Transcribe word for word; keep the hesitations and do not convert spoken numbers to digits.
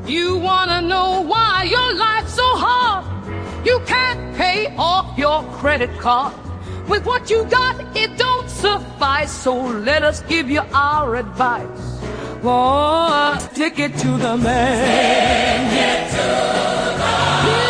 You wanna know why your life's so hard? You can't pay off your credit card. With what you got, it don't suffice. So let us give you our advice. Oh, take it to the man. Take it to the man.